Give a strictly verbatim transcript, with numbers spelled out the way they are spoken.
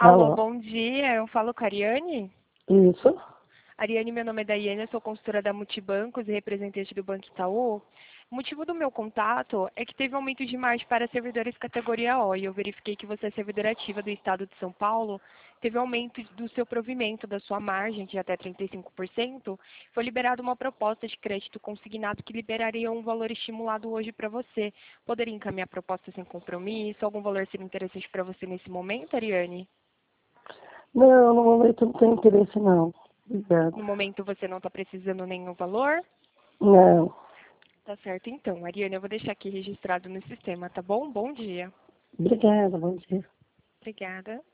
Alô, Alô, bom dia. Eu falo com a Ariane. isso? Ariane, meu nome é Daiane, eu sou consultora da Multibancos e representante do Banco Itaú. O motivo do meu contato é que teve aumento de margem para servidores categoria O e eu verifiquei que você é servidora ativa do Estado de São Paulo. Teve aumento do seu provimento, da sua margem, de até trinta e cinco por cento. Foi liberada uma proposta de crédito consignado que liberaria um valor estimulado hoje para você. Poderia encaminhar a proposta sem compromisso? Algum valor seria interessante para você nesse momento, Ariane? Não, no momento não tenho interesse não. Obrigado. No momento você não está precisando nenhum valor? Não. Tá certo, então. Ariane, eu vou deixar aqui registrado no sistema, tá bom? Bom dia. Obrigada, bom dia. Obrigada.